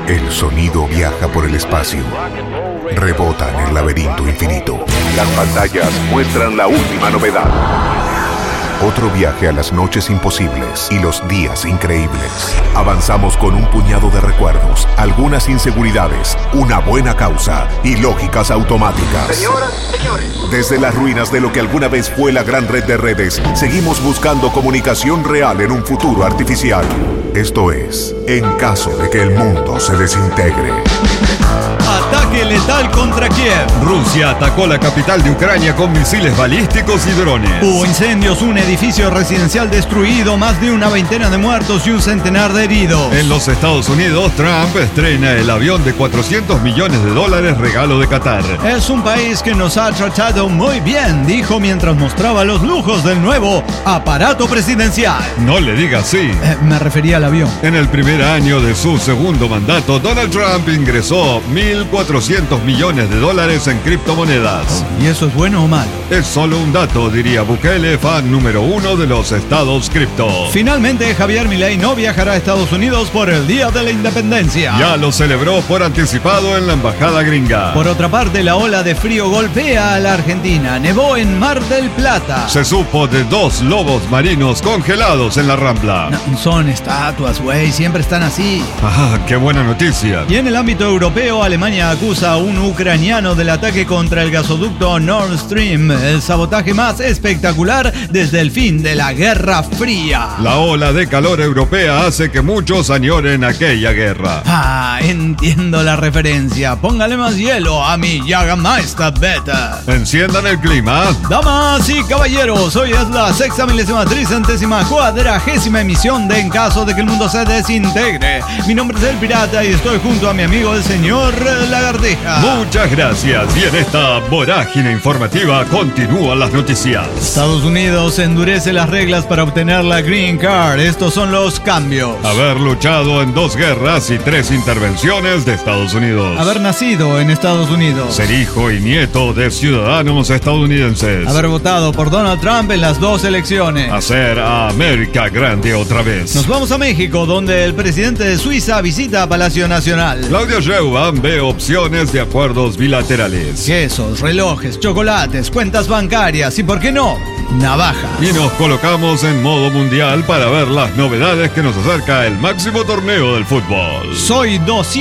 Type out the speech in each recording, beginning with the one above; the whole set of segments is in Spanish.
El sonido viaja por el espacio. Rebota en el laberinto infinito. Las pantallas muestran la última novedad. Otro viaje a las noches imposibles y los días increíbles. Avanzamos con un puñado de recuerdos, algunas inseguridades, una buena causa y lógicas automáticas. Señoras, señores. Desde las ruinas de lo que alguna vez fue la gran red de redes, seguimos buscando comunicación real en un futuro artificial. Esto es, en caso de que el mundo se desintegre. Ataque letal contra Kiev. Rusia atacó la capital de Ucrania con misiles balísticos y drones. Hubo incendios, un edificio residencial destruido, más de una veintena de muertos y un centenar de heridos. En los Estados Unidos, Trump estrena el avión de $400 millones regalo de Qatar. Es un país que nos ha tratado muy bien, dijo mientras mostraba los lujos del nuevo aparato presidencial. No le diga así. Me refería al avión. En el primer año de su segundo mandato, Donald Trump ingresó $1.400 millones en criptomonedas. ¿Y eso es bueno o malo? Es solo un dato, diría Bukele, fan número 1 de los estados cripto. Finalmente, Javier Milei no viajará a Estados Unidos por el Día de la Independencia. Ya lo celebró por anticipado en la embajada gringa. Por otra parte, la ola de frío golpea a la Argentina. Nevó en Mar del Plata. Se supo de 2 lobos marinos congelados en la Rambla. No, son estatuas, güey, siempre están así. Ah, qué buena noticia. Y en el ámbito europeo, Alemania acusa a un ucraniano del ataque contra el gasoducto Nord Stream, el sabotaje más espectacular desde el fin de la Guerra Fría. La ola de calor europea hace que muchos añoren aquella guerra. Ah, entiendo la referencia. Póngale más hielo a mi Jägermeister Beta. Enciendan el clima. Damas y caballeros, hoy es la 6.334ª emisión de En caso de que el mundo se desintegre. Mi nombre es El Pirata y estoy junto a mi amigo el señor Lagartija. Muchas gracias. Y en esta vorágine informativa continúan las noticias. Estados Unidos endurece las reglas para obtener la Green Card. Estos son los cambios. Haber luchado en 2 guerras y 3 intervenciones de Estados Unidos. Haber nacido en Estados Unidos. Ser hijo y nieto de ciudadanos estadounidenses. Haber votado por Donald Trump en las 2 elecciones. Hacer a América grande otra vez. Nos vamos a México, donde el presidente de Suiza visita Palacio Nacional. Claudia Sheinbaum ve opciones de acuerdos bilaterales. Quesos, relojes, chocolates, cuentas bancarias y, ¿por qué no?, navaja. Y nos colocamos en modo mundial para ver las novedades que nos acerca el máximo torneo del fútbol. Soy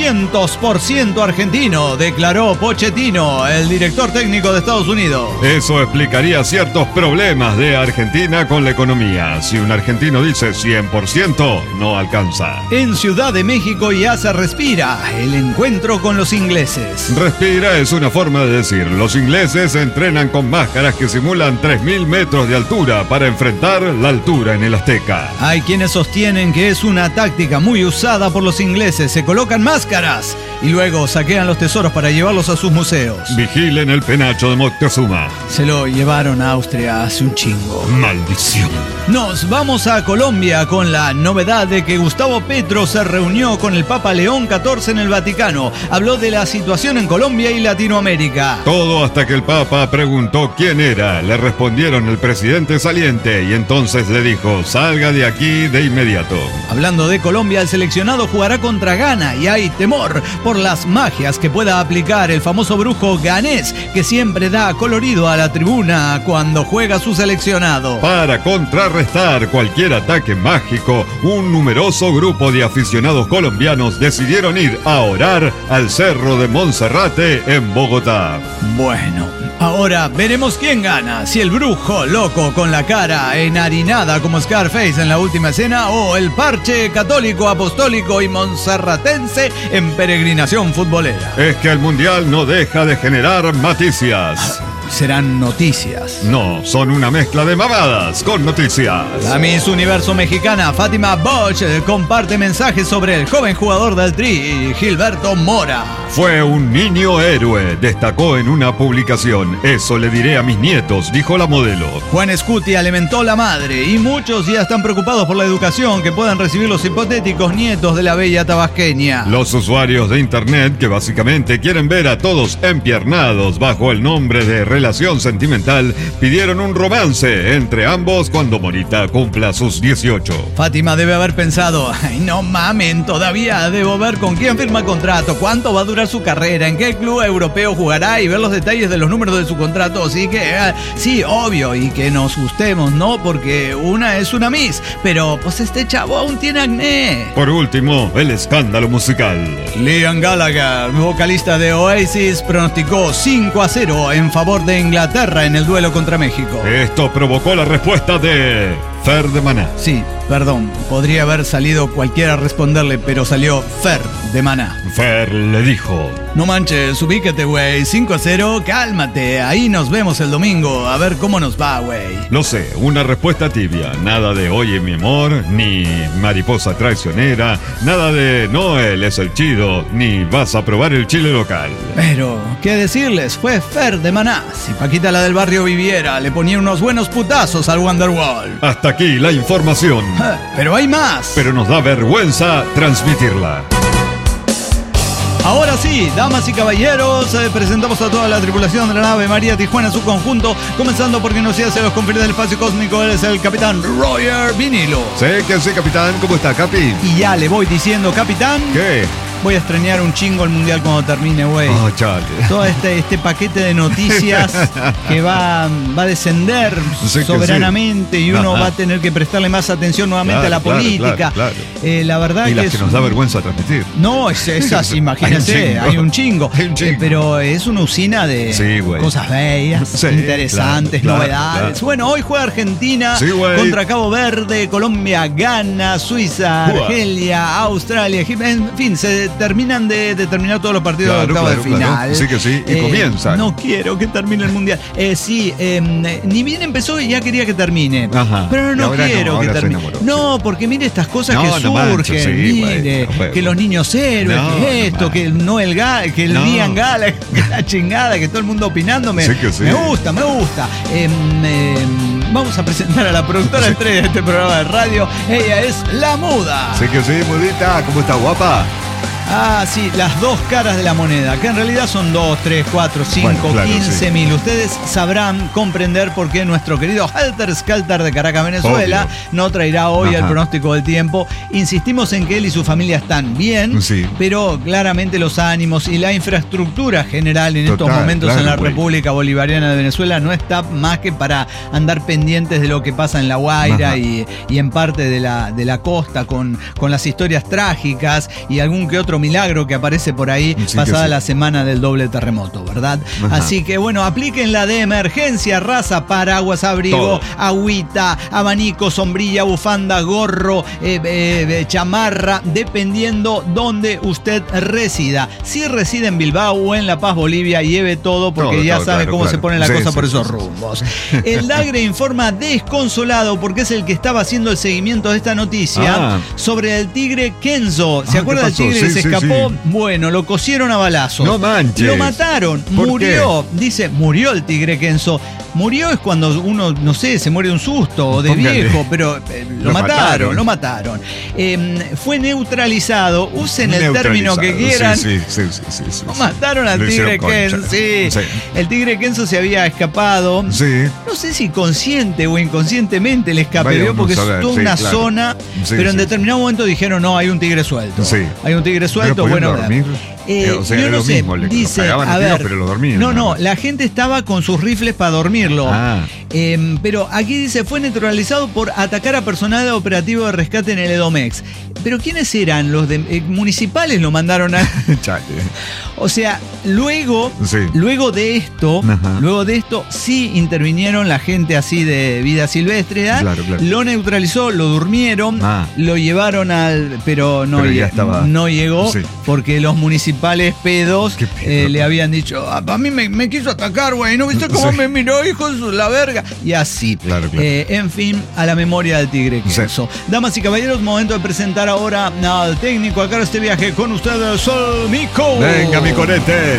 200% argentino, declaró Pochettino, el director técnico de Estados Unidos. Eso explicaría ciertos problemas de Argentina con la economía. Si un argentino dice 100%, no alcanza. En Ciudad de México ya se respira el encuentro con los ingleses. Respira es una forma de decir. Los ingleses entrenan con máscaras que simulan 3.000 metros de altura para enfrentar la altura en el Azteca. Hay quienes sostienen que es una táctica muy usada por los ingleses. Se colocan máscaras y luego saquean los tesoros para llevarlos a sus museos. Vigilen el penacho de Moctezuma. Se lo llevaron a Austria hace un chingo. Maldición. Nos vamos a Colombia con la novedad de que Gustavo Petro se reunió con el Papa León XIV en el Vaticano. Habló de la situación en Colombia y Latinoamérica. Todo hasta que el Papa preguntó quién era. Le respondieron el presidente saliente y entonces le dijo: salga de aquí de inmediato. Hablando de Colombia, el seleccionado jugará contra Ghana y hay temor por las magias que pueda aplicar el famoso brujo ganés que siempre da colorido a la tribuna cuando juega su seleccionado. Para contrarrestar cualquier ataque mágico, un numeroso grupo de aficionados colombianos decidieron ir a orar al Cerro de Monserrate en Bogotá. Bueno, ahora veremos quién gana, si el brujo loco con la cara enharinada como Scarface en la última escena o el parche católico, apostólico y monserratense en peregrinación futbolera. Es que el mundial no deja de generar maticias. Serán noticias. No, son una mezcla de mamadas con noticias. La Miss Universo mexicana Fátima Bosch comparte mensajes sobre el joven jugador del Tri, Gilberto Mora. Fue un niño héroe, destacó en una publicación. Eso le diré a mis nietos, dijo la modelo. Juan Scuti alimentó la madre y muchos ya están preocupados por la educación que puedan recibir los hipotéticos nietos de la bella tabasqueña. Los usuarios de internet que básicamente quieren ver a todos empiernados bajo el nombre de relación sentimental, pidieron un romance entre ambos cuando Morita cumpla sus 18. Fátima debe haber pensado, ay, no mamen, todavía debo ver con quién firma contrato, cuánto va a durar su carrera, en qué club europeo jugará y ver los detalles de los números de su contrato. Así que, sí, obvio, y que nos gustemos, ¿no? Porque una es una Miss, pero pues este chavo aún tiene acné. Por último, el escándalo musical. Liam Gallagher, vocalista de Oasis, pronosticó 5-0 en favor de Inglaterra en el duelo contra México. Esto provocó la respuesta de Fer de Maná. Sí, perdón, podría haber salido cualquiera a responderle, pero salió Fer de Maná. Fer le dijo: no manches, ubícate, güey, 5-0, cálmate, ahí nos vemos el domingo, a ver cómo nos va, güey. Lo sé, una respuesta tibia, nada de oye mi amor, ni mariposa traicionera, nada de Noel es el chido, ni vas a probar el chile local. Pero, ¿qué decirles? Fue Fer de Maná. Si Paquita la del barrio viviera, le ponía unos buenos putazos al Wonderwall. Hasta aquí la información. Pero hay más. Pero nos da vergüenza transmitirla. Ahora sí, damas y caballeros, presentamos a toda la tripulación de la nave María Tijuana en su conjunto, comenzando porque nos hace los confines del espacio cósmico. Él es el capitán Roger Vinilo. Sí, que sí, capitán. ¿Cómo está, Capi? Y ya le voy diciendo, capitán. ¿Qué? Voy a extrañar un chingo el mundial cuando termine, güey. Oh, chale. Todo este paquete de noticias que va a descender soberanamente y uno va a tener que prestarle más atención nuevamente a la política. Claro. La verdad y que las que nos da vergüenza transmitir. No, esas, imagínense, hay un chingo. Pero es una usina de cosas bellas, interesantes, novedades. Claro. Bueno, hoy juega Argentina contra Cabo Verde, Colombia gana, Suiza, Argelia, Australia, Egipto, en fin, se terminan de terminar todos los partidos de octavos de final. Sí que sí, y comienza. No quiero que termine el mundial. Ni bien empezó y ya quería que termine. Ajá. Pero no quiero que termine. No, porque mire estas cosas que surgen. Mire, que los niños héroes, que esto, que el Noel Gala, que el Liam Gala, que la chingada, que todo el mundo opinándome. Sí que sí. Me gusta. Vamos a presentar a la productora estrella de este programa de radio. Ella es La Muda. Sí que sí, Mudita. ¿Cómo está, guapa? Ah, sí, las dos caras de la moneda, que en realidad son 2, 3, 4, 5, 15 mil. Ustedes sabrán comprender por qué nuestro querido Helter Skelter de Caracas, Venezuela, no traerá hoy el pronóstico del tiempo. Insistimos en que él y su familia están bien, pero claramente los ánimos y la infraestructura general en estos momentos en la República Bolivariana de Venezuela no está más que para andar pendientes de lo que pasa en La Guaira y en parte de la costa con las historias trágicas y algún que otro milagro que aparece por ahí pasada la semana del doble terremoto, ¿verdad? Así que bueno, apliquen la de emergencia, raza, paraguas, abrigo, agüita, abanico, sombrilla, bufanda, gorro, chamarra, dependiendo donde usted resida. Si reside en Bilbao o en La Paz, Bolivia, lleve todo porque ya sabe cómo se pone la cosa por esos rumbos. El Dagre informa desconsolado porque es el que estaba haciendo el seguimiento de esta noticia sobre el tigre Kenzo. ¿Se acuerda del tigre que se escapó? Bueno, lo cosieron a balazos. No manches. Lo mataron. Murió. Dice, murió el tigre Kenzo. Murió es cuando uno, no sé, se muere de un susto o de viejo, pero lo mataron. Fue neutralizado. Usen el término que quieran. Sí. Lo mataron al tigre Kenzo. Sí. El tigre Kenzo se había escapado. Sí. No sé si consciente o inconscientemente le escapeó porque es toda una zona. Pero en determinado momento dijeron, no, hay un tigre suelto. Hay un tigre suelto, bueno. Dormir? Yo no sé, mismo, dice, a ver, pero lo dormían. No, la gente estaba con sus rifles para dormirlo. Pero aquí dice, fue neutralizado por atacar a personal operativo de rescate en el Edomex. ¿Pero quiénes eran? Los municipales lo mandaron a... O sea, luego de esto, sí intervinieron la gente así de vida silvestre. Claro. Lo neutralizó, lo durmieron, lo llevaron pero no llegó porque los municipales pedos le habían dicho, a mí me quiso atacar, güey, ¿no viste cómo me miró, hijo de la verga? Y así. Claro. En fin, a la memoria del tigre Kenzo. Damas y caballeros, momento de presentar ahora al técnico a cargo de este viaje con ustedes, Sol Mico. Venga, mi conete.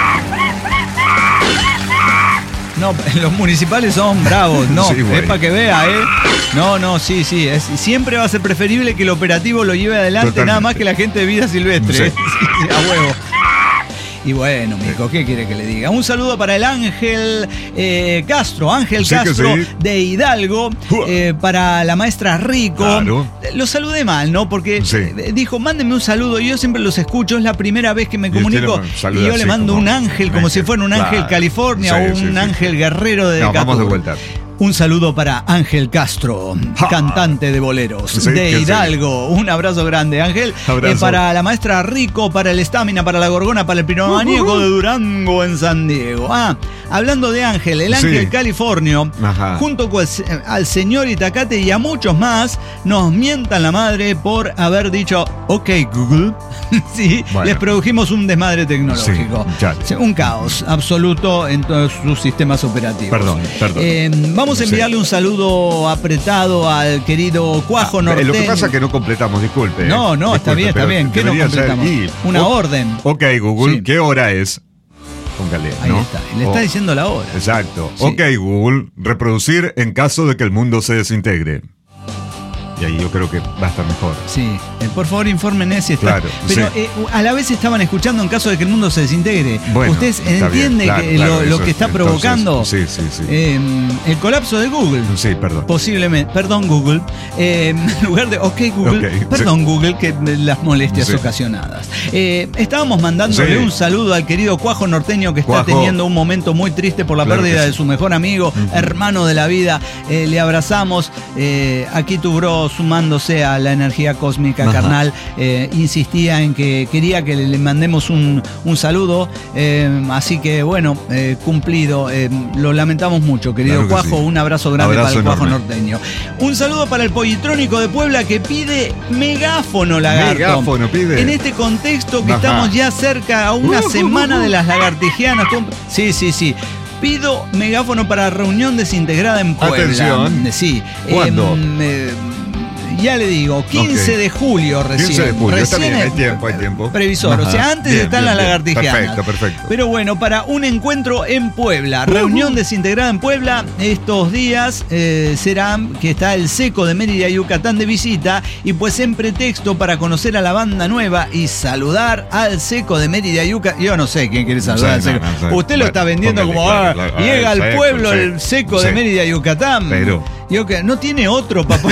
No, los municipales son bravos, no, es para que vea, sí, siempre va a ser preferible que el operativo lo lleve adelante. Totalmente. Nada más que la gente de vida silvestre, a huevo. Y bueno, Mico, ¿qué quiere que le diga? Un saludo para el Ángel Castro, de Hidalgo, para la maestra Rico. Claro. Lo saludé mal, ¿no? Porque dijo, mándenme un saludo, y yo siempre los escucho, es la primera vez que me comunico, y yo le mando un ángel, como si fuera un ángel California o un ángel guerrero de Decatur. Vamos de vuelta. Un saludo para Ángel Castro, cantante de boleros de Hidalgo. Un abrazo grande, Ángel. Para la maestra Rico, para el Estamina, para la Gorgona, para el Piromaníaco de Durango en San Diego. Hablando de Ángel, el Ángel Californio, junto con al señor Itacate y a muchos más, nos mientan la madre por haber dicho OK Google. Les produjimos un desmadre tecnológico. Un caos absoluto en todos sus sistemas operativos. Perdón. Vamos a enviarle un saludo apretado al querido Cuajo Norteño. Lo que pasa es que no completamos, disculpe. No, disculpe, está bien. ¿Qué no completamos? Una orden. OK, Google, ¿qué hora es? Póngale, ahí está. Le está diciendo la hora. Exacto. OK, Google, reproducir en caso de que el mundo se desintegre. Y ahí yo creo que va a estar mejor. Sí, por favor informen si está. Claro, pero a la vez estaban escuchando en caso de que el mundo se desintegre. Bueno, ¿ustedes entienden lo que está provocando? Sí. El colapso de Google. Sí, perdón. Posiblemente. Perdón, Google. En lugar de OK, Google. Perdón, Google, que las molestias ocasionadas. Estábamos mandándole un saludo al querido Cuajo Norteño, que está teniendo un momento muy triste por la pérdida de su mejor amigo, hermano de la vida. Le abrazamos. Aquí tu bro, sumándose a la energía cósmica carnal, insistía en que quería que le mandemos un saludo, así que bueno, cumplido. Lo lamentamos mucho, querido Cuajo. Un abrazo grande para el Cuajo Norteño. Un saludo para el Pollitrónico de Puebla, que pide megáfono, lagarto. Megáfono pide. En este contexto que estamos ya cerca a una semana de las lagartijianas. Sí. Pido megáfono para reunión desintegrada en Puebla. Atención. Sí. ¿Cuándo? Ya le digo, 15 de julio recién. 15 de julio, recién hay tiempo. Previsor, o sea, antes están las lagartijianas. Perfecto. Pero bueno, para un encuentro en Puebla, reunión desintegrada en Puebla, estos días será que está el Seco de Mérida, Yucatán de visita, y pues en pretexto para conocer a la banda nueva y saludar al Seco de Mérida, Yucatán. Yo no sé quién quiere saludar al Seco. Usted lo está vendiendo como, llega al pueblo el Seco de Mérida, Yucatán. Pero yo que no tiene otro, papá.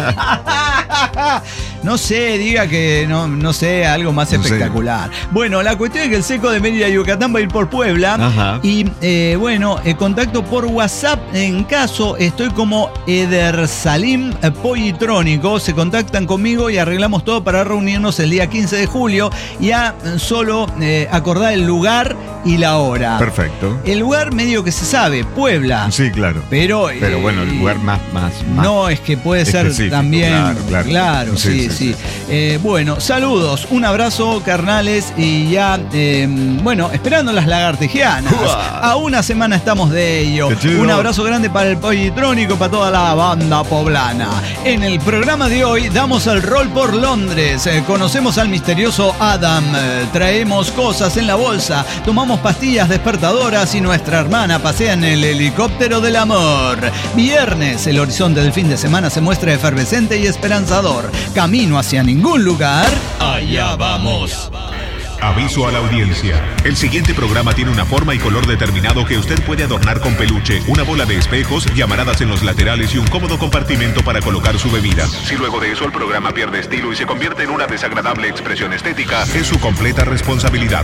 No sé, diga que no sé, algo más espectacular. Bueno, la cuestión es que el Seco de Mérida, Yucatán va a ir por Puebla. Y contacto por WhatsApp en caso. Estoy como Edersalim Pollitrónico. Se contactan conmigo y arreglamos todo para reunirnos el día 15 de julio. Ya solo acordar el lugar y la hora. Perfecto. El lugar medio que se sabe, Puebla. Sí, claro. Pero bueno, el lugar más. No, es que puede ser también. Claro, sí. Bueno, saludos, un abrazo, carnales, y ya, esperando las lagartijianas. A una semana estamos de ello. Un abrazo grande para el Pollitrónico, para toda la banda poblana. En el programa de hoy damos el rol por Londres, conocemos al misterioso Adam, traemos cosas en la bolsa, tomamos pastillas despertadoras y nuestra hermana pasea en el helicóptero del amor. Viernes, el horizonte del fin de semana se muestra efervescente y esperanzador. Camino hacia ningún lugar. Allá vamos. Aviso a la audiencia. El siguiente programa tiene una forma y color determinado que usted puede adornar con peluche, una bola de espejos, llamaradas en los laterales y un cómodo compartimento para colocar su bebida. Si luego de eso el programa pierde estilo y se convierte en una desagradable expresión estética, es su completa responsabilidad.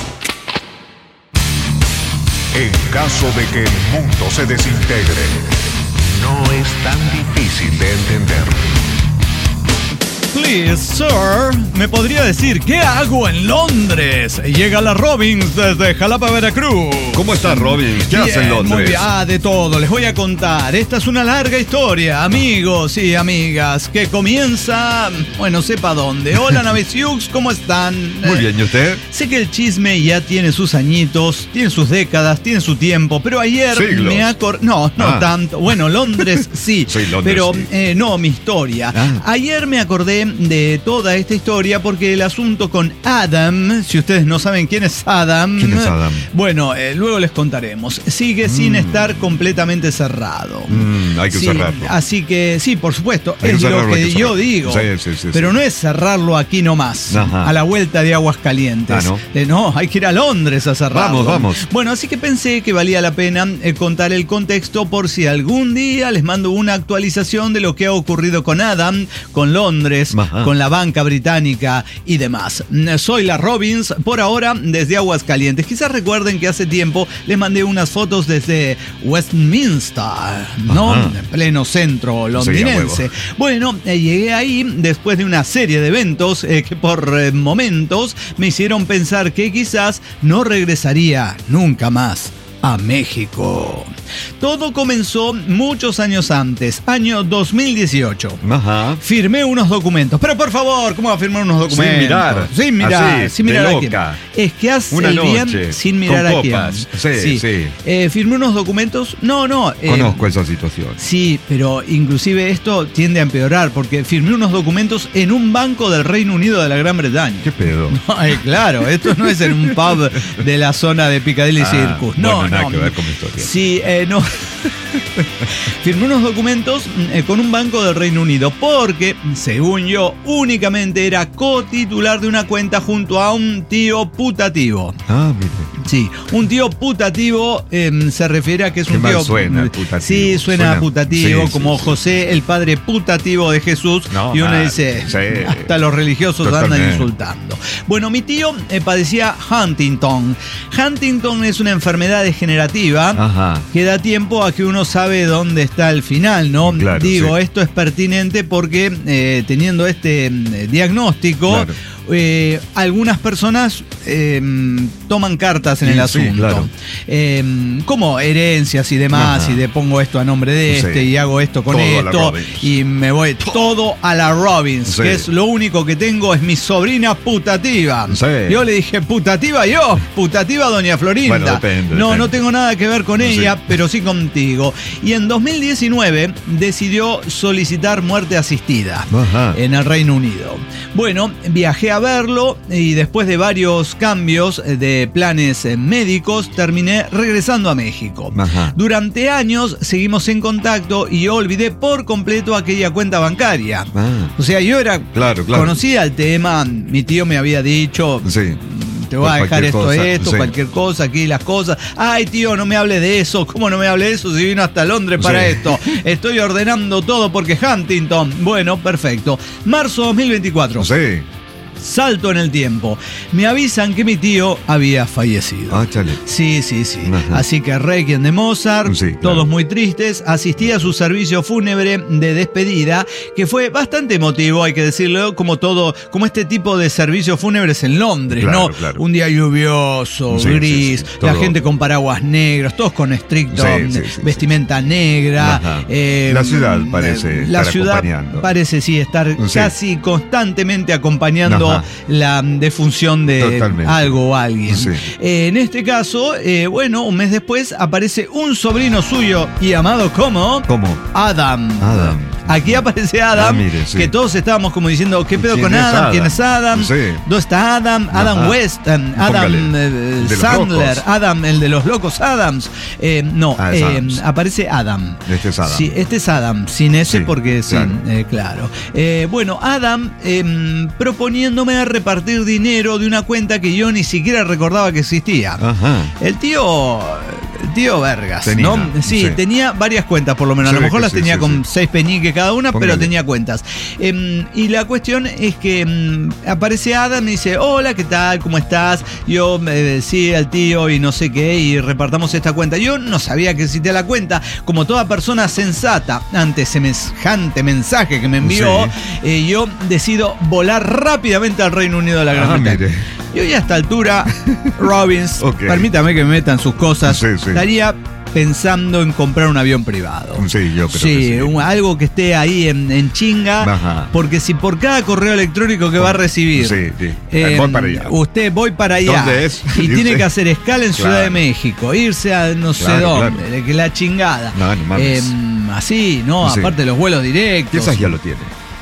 En caso de que el mundo se desintegre, no es tan difícil de entender. Please, sir, ¿me podría decir qué hago en Londres? Llega la Robbins desde Jalapa, Veracruz. ¿Cómo está Robbins? ¿Qué hace en Londres? Muy bien. De todo, les voy a contar. Esta es una larga historia, amigos y amigas, que comienza, sepa dónde. Hola, Navesiux, ¿cómo están? Muy bien, ¿y usted? Sé que el chisme ya tiene sus añitos, tiene sus décadas, tiene su tiempo, pero ayer me acordé... No tanto. Bueno, Londres sí, Londres, pero no mi historia. Ayer me acordé porqué de toda esta historia, porque el asunto con Adam, si ustedes no saben quién es Adam, bueno, luego les contaremos, sigue sin estar completamente cerrado. Hay que cerrarlo. Así que sí, por supuesto, es lo que yo digo. Sí, pero no es cerrarlo aquí nomás, a la vuelta de Aguascalientes. No, hay que ir a Londres a cerrarlo. Vamos. Bueno, así que pensé que valía la pena contar el contexto por si algún día les mando una actualización de lo que ha ocurrido con Adam, con Londres, con la banca británica y demás. Soy la Robbins, por ahora desde Aguascalientes. Quizás recuerden que hace tiempo les mandé unas fotos desde Westminster, ¿no? En pleno centro londinense. Bueno, llegué ahí después de una serie de eventos que por momentos me hicieron pensar que quizás no regresaría nunca más a México. Todo comenzó muchos años antes, año 2018. Firmé unos documentos. Pero por favor, ¿cómo va a firmar unos documentos? Sin mirar. Sin mirar a quién. Es que hace el bien sin mirar a quién. Sí. Firmé unos documentos. No. Conozco esa situación. Sí, pero inclusive esto tiende a empeorar porque firmé unos documentos en un banco del Reino Unido de la Gran Bretaña. ¿Qué pedo? Claro, esto no es en un pub de la zona de Piccadilly Circus. Nada que ver con mi historia. Sí, no. Firmé unos documentos con un banco del Reino Unido porque, según yo, únicamente era cotitular de una cuenta junto a un tío putativo. Mire. Sí, un tío putativo se refiere a que es un tío... suena putativo. Sí, suena putativo, como José, el padre putativo de Jesús. Y uno dice, hasta los religiosos andan insultando. Bueno, mi tío padecía Huntington. Huntington es una enfermedad degenerativa que da tiempo a que uno sabe dónde está el final, ¿no? Claro, esto es pertinente porque teniendo este diagnóstico, algunas personas toman cartas en el asunto. Como herencias y demás, y le pongo esto a nombre de y hago esto con esto, y me voy todo a la Robbins, que es lo único que tengo, es mi sobrina putativa. Yo le dije, ¿putativa yo? Putativa doña Florinda. Bueno, depende. No tengo nada que ver con ella, pero sí contigo. Y en 2019 decidió solicitar muerte asistida en el Reino Unido. Bueno, viajé a verlo y después de varios cambios de planes médicos terminé regresando a México. Durante años seguimos en contacto y yo olvidé por completo aquella cuenta bancaria. O sea, yo conocía el tema, mi tío me había dicho... Te voy a dejar cualquier cosa, aquí las cosas. Ay, tío, no me hable de eso. ¿Cómo no me hable de eso si vino hasta Londres para esto? Estoy ordenando todo porque Huntington. Bueno, perfecto. Marzo 2024. Salto en el tiempo. Me avisan que mi tío había fallecido. Sí. Así que Requiem de Mozart, todos muy tristes. Asistí a su servicio fúnebre de despedida, que fue bastante emotivo, hay que decirlo, como este tipo de servicios fúnebres en Londres, ¿no? Un día lluvioso, gris, la gente con paraguas negros, todos con estricto vestimenta negra. La ciudad parece estar acompañando. Parece estar casi constantemente acompañando la defunción de algo o alguien. En este caso, un mes después aparece un sobrino suyo y amado como Adam. Aquí aparece Adam, que todos estábamos como diciendo, ¿qué pedo con Adam? ¿Quién es Adam? ¿Dónde está Adam? Adam West, Adam Sandler, Adam, el de los locos Adams. Aparece Adam. Este es Adam. Sí, este es Adam, sin ese porque claro. Adam proponiéndome a repartir dinero de una cuenta que yo ni siquiera recordaba que existía. El tío Vergas, ¿no? Tenía varias cuentas por lo menos. A lo mejor las tenía con 6 peñiques cada una, pero tenía cuentas. Y la cuestión es que aparece Adam y dice, hola, ¿qué tal? ¿Cómo estás? Yo, al tío y no sé qué, y repartamos esta cuenta. Yo no sabía que existía la cuenta. Como toda persona sensata, ante semejante mensaje que me envió, yo decido volar rápidamente al Reino Unido de la Gran Bretaña. Yo ya a esta altura, Robbins, permítame que me metan sus cosas, estaría pensando en comprar un avión privado. Yo creo que algo que esté ahí en chinga, porque si por cada correo electrónico que va a recibir, voy para allá. Usted voy para allá. ¿Dónde es? Y tiene que hacer escala en Ciudad de México, irse a no sé dónde, que la chingada. No mames. Aparte de los vuelos directos. Esas ya lo tiene.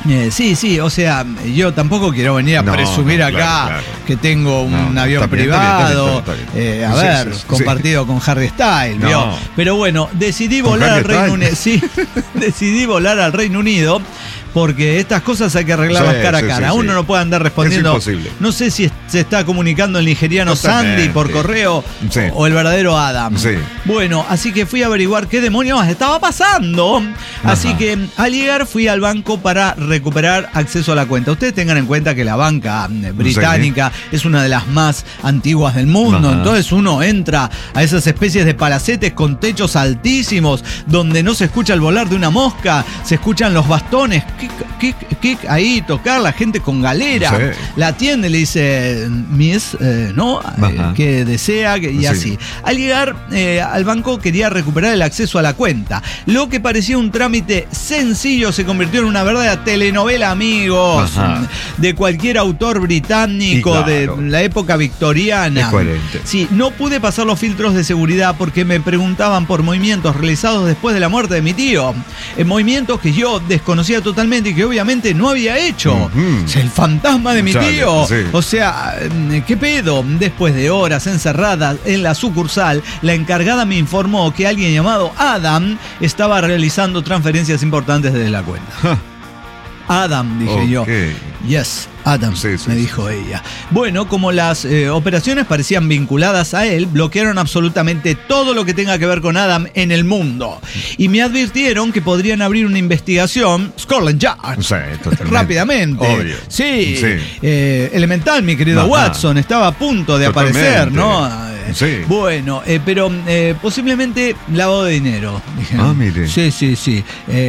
Sí, o sea, yo tampoco quiero venir a presumir acá claro. que tengo un avión privado, está bien. Compartido con Harry Styles, ¿vio? Pero bueno, decidí volar al Reino Unido. Sí, decidí volar al Reino Unido. Porque estas cosas hay que arreglarlas cara a cara. Uno no puede andar respondiendo. Es imposible. No sé si se está comunicando el nigeriano Sandy por correo o el verdadero Adam. Sí. Bueno, así que fui a averiguar qué demonios estaba pasando. Así que al llegar fui al banco para recuperar acceso a la cuenta. Ustedes tengan en cuenta que la banca británica es una de las más antiguas del mundo. Entonces uno entra a esas especies de palacetes con techos altísimos donde no se escucha el volar de una mosca, se escuchan los bastones. Kick, ahí tocar, la gente con galera, la atiende, le dice Miss, ¿no? Que desea, y así. Al llegar al banco quería recuperar el acceso a la cuenta. Lo que parecía un trámite sencillo se convirtió en una verdadera telenovela, amigos, de cualquier autor británico de la época victoriana. Es coherente. Sí, no pude pasar los filtros de seguridad porque me preguntaban por movimientos realizados después de la muerte de mi tío. Movimientos que yo desconocía totalmente y que obviamente no había hecho. El fantasma de mi tío. O sea, ¿qué pedo? Después de horas encerradas en la sucursal, la encargada me informó que alguien llamado Adam estaba realizando transferencias importantes desde la cuenta. Adam, dije yo. Yes, Adam, me dijo ella. Bueno, como las operaciones parecían vinculadas a él, bloquearon absolutamente todo lo que tenga que ver con Adam en el mundo. Y me advirtieron que podrían abrir una investigación, Scotland Yard, rápidamente. Obvio. Sí. Elemental, mi querido Watson, estaba a punto de aparecer, ¿no? Bueno, pero posiblemente lavado de dinero, dijeron. Mire. Sí.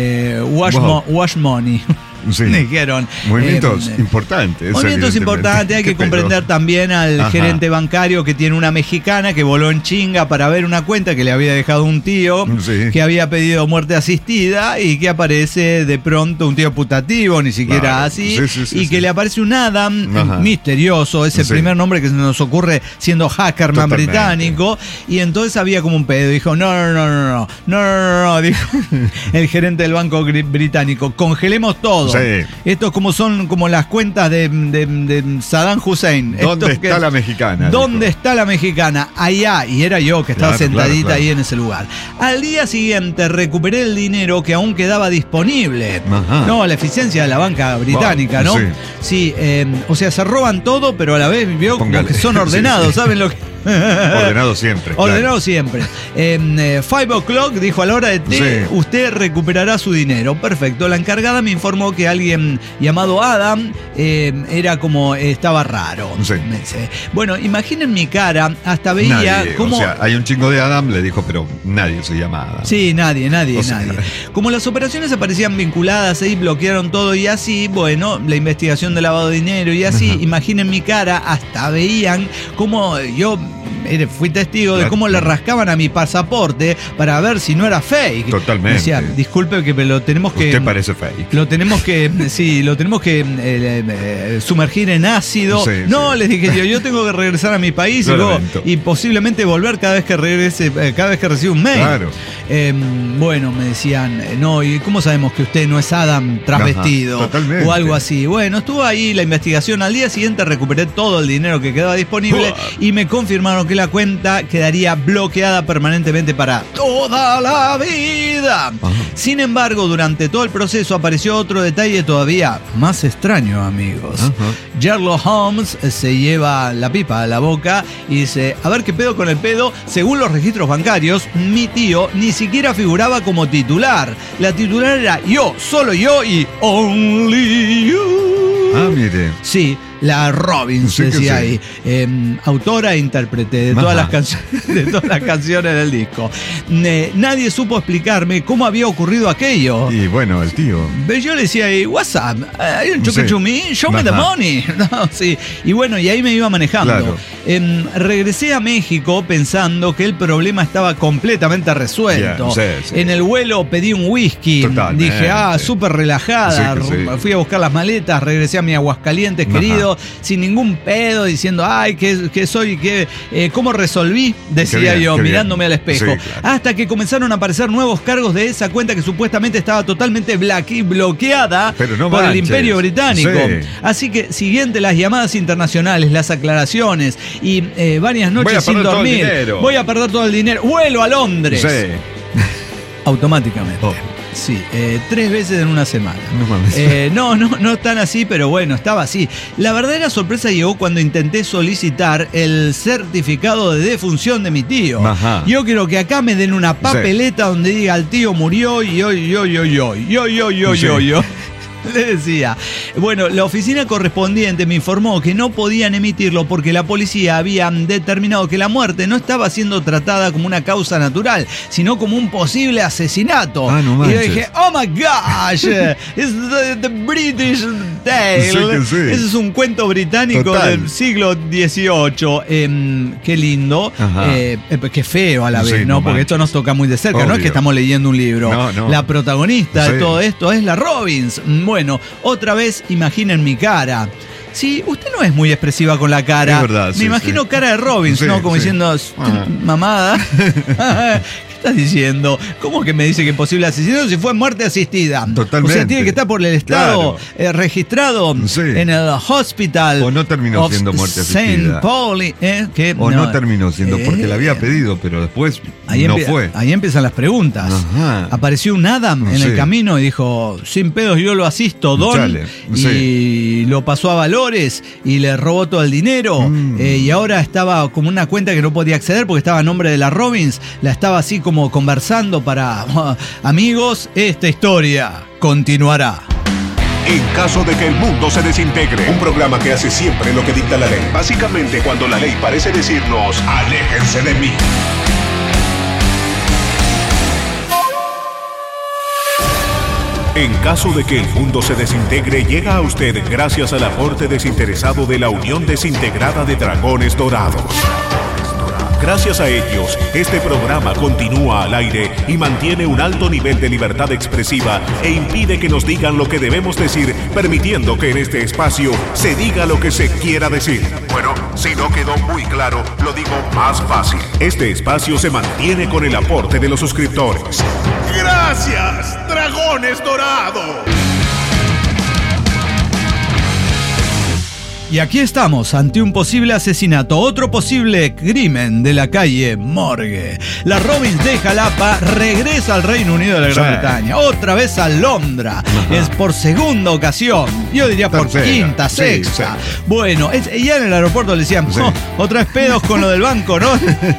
Wash money. Dijeron. Movimientos importantes. Movimientos importantes. Hay que comprender también al gerente bancario que tiene una mexicana que voló en chinga para ver una cuenta que le había dejado un tío que había pedido muerte asistida y que aparece de pronto un tío putativo, ni siquiera así, que le aparece un Adam misterioso, es el primer nombre que se nos ocurre siendo hackerman británico, y entonces había como un pedo. Dijo, no, dijo el gerente del banco británico, congelemos todo. Estos son como las cuentas de Saddam Hussein. ¿Dónde está la mexicana? ¿Dónde está la mexicana? Allá. Y era yo que estaba sentadita ahí en ese lugar. Al día siguiente recuperé el dinero que aún quedaba disponible. No, la eficiencia de la banca británica, ¿no? Sí, o sea, se roban todo, pero a la vez vio como que son ordenados. ¿Saben lo que? Ordenado siempre. Ordenado siempre. 5 o'clock, dijo, a la hora de té, usted recuperará su dinero. Perfecto. La encargada me informó que alguien llamado Adam era como, estaba raro. Bueno, imaginen mi cara, hasta veía cómo... O sea, hay un chingo de Adam, le dijo, pero nadie se llama Adam. Sí, nadie. Como las operaciones aparecían vinculadas y bloquearon todo y así, bueno, la investigación de lavado de dinero y así, imaginen mi cara, hasta veían cómo yo... fui testigo de cómo le rascaban a mi pasaporte para ver si no era fake. Totalmente. Decía, disculpe que lo tenemos que... Usted parece fake. Lo tenemos que sumergir en ácido. Les dije yo tengo que regresar a mi país y posiblemente volver cada vez que regrese, cada vez que reciba un mail. Claro. Bueno, me decían, no, ¿y cómo sabemos que usted no es Adam transvestido? Totalmente. O algo así. Bueno, estuvo ahí la investigación. Al día siguiente recuperé todo el dinero que quedaba disponible y me confirmaron que la cuenta quedaría bloqueada permanentemente para toda la vida. Sin embargo, durante todo el proceso apareció otro detalle todavía más extraño, amigos. Sherlock Holmes se lleva la pipa a la boca y dice, a ver qué pedo con el pedo. Según los registros bancarios, mi tío ni siquiera figuraba como titular. La titular era yo, solo yo y only you. Mire. Sí. La Robbins, decía ahí, autora e intérprete de todas las canciones del disco. Nadie supo explicarme cómo había ocurrido aquello. Y bueno, el tío. Yo le decía, what's up? Are you talking to me? Show me the money. No, sí. Y bueno, y ahí me iba manejando. Regresé a México pensando que el problema estaba completamente resuelto. En el vuelo pedí un whisky. Totalmente. Dije, súper relajada. Sí. Fui a buscar las maletas, regresé a mi Aguascalientes querido, sin ningún pedo, diciendo, ¿qué soy? ¿Cómo resolví? Decía yo, mirándome al espejo. Sí, claro. Hasta que comenzaron a aparecer nuevos cargos de esa cuenta que supuestamente estaba totalmente bloqueada por el Imperio Británico. Sí. Así que, siguiente las llamadas internacionales, las aclaraciones y varias noches sin dormir. Voy a perder todo el dinero. Vuelo a Londres. Sí. Automáticamente. Sí, 3 veces en una semana. No tan así, pero bueno, estaba así. La verdadera sorpresa llegó cuando intenté solicitar el certificado de defunción de mi tío. Ajá. Yo quiero que acá me den una papeleta donde diga el tío murió y yo. Le decía. Bueno, la oficina correspondiente me informó que no podían emitirlo porque la policía había determinado que la muerte no estaba siendo tratada como una causa natural, sino como un posible asesinato. No, y yo dije, oh my gosh, it's the British tale. Sí. Ese es un cuento británico del siglo XVIII. Qué lindo, qué feo a la vez, ¿no? Porque esto nos toca muy de cerca. Obvio. No es que estamos leyendo un libro. No. La protagonista de todo esto es la Robbins. Bueno, otra vez imaginen mi cara. Sí, usted no es muy expresiva con la cara. Es verdad, me imagino cara de Robbins, ¿no? Como diciendo, mamada. ¿Qué estás diciendo? ¿Cómo que me dice que es posible asesinato si fue muerte asistida? Totalmente. O sea, tiene que estar por el Estado registrado en el hospital. O no terminó siendo muerte asistida. St. Pauli, no terminó siendo, porque la había pedido, pero después no fue. Ahí empiezan las preguntas. Ajá. Apareció un Adam en el camino y dijo, sin pedos yo lo asisto, don. Y lo pasó a Valores y le robó todo el dinero. Y ahora estaba como una cuenta que no podía acceder porque estaba a nombre de la Robbins. La estaba así como conversando para amigos. Esta historia continuará. En caso de que el mundo se desintegre, un programa que hace siempre lo que dicta la ley. Básicamente, cuando la ley parece decirnos, aléjense de mí. En caso de que el mundo se desintegre, llega a usted gracias al aporte desinteresado de la Unión Desintegrada de Dragones Dorados. Gracias a ellos, este programa continúa al aire y mantiene un alto nivel de libertad expresiva e impide que nos digan lo que debemos decir, permitiendo que en este espacio se diga lo que se quiera decir. Bueno, si no quedó muy claro, lo digo más fácil. Este espacio se mantiene con el aporte de los suscriptores. ¡Gracias, Dragones Dorados! Y aquí estamos, ante un posible asesinato, otro posible crimen de la calle Morgue. La Robbins de Jalapa regresa al Reino Unido de la Gran Bretaña, otra vez a Londra. Es por segunda ocasión, yo diría por quinta, sexta. Bueno, ya en el aeropuerto le decían, otra vez pedos con lo del banco, ¿no?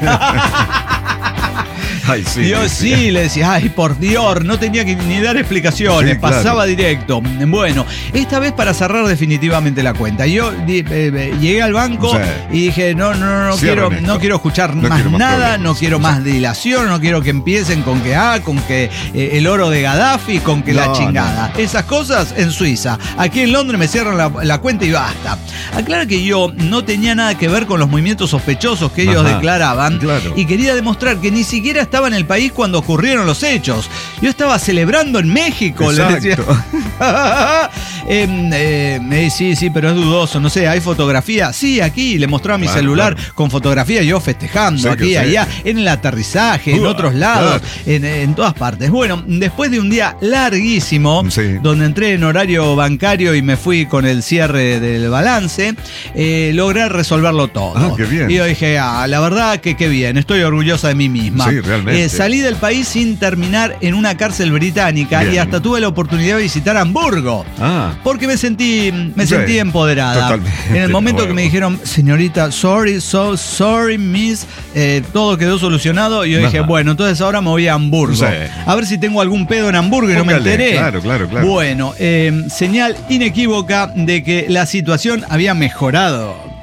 Yo sí le decía, ay, por Dios, no tenía que ni dar explicaciones, pasaba directo. Bueno, esta vez para cerrar definitivamente la cuenta. Yo llegué al banco y dije, no quiero escuchar más nada, no quiero más dilación, no quiero que empiecen con que el oro de Gaddafi, con que la chingada. Esas cosas en Suiza. Aquí en Londres me cierran la cuenta y basta. Aclara que yo no tenía nada que ver con los movimientos sospechosos que ellos declaraban y quería demostrar que ni siquiera estaba en el país cuando ocurrieron los hechos. Yo estaba celebrando en México, le decía. Sí, pero es dudoso, no sé, ¿hay fotografía? Sí, aquí, le mostraba mi celular con fotografía, yo festejando, aquí, allá, en el aterrizaje, en otros lados, en todas partes. Bueno, después de un día larguísimo, donde entré en horario bancario y me fui con el cierre del balance, logré resolverlo todo. Qué bien. Y yo dije, la verdad que qué bien, estoy orgullosa de mí misma. Sí, realmente. Salí del país sin terminar en una cárcel británica y hasta tuve la oportunidad de visitar Hamburgo. Porque me sentí empoderada. Totalmente. En el momento que me dijeron, señorita, so sorry, miss, todo quedó solucionado. Y yo dije, bueno, entonces ahora me voy a Hamburgo. A ver si tengo algún pedo en Hamburgo y no me enteré. Claro. Bueno, señal inequívoca de que la situación había mejorado.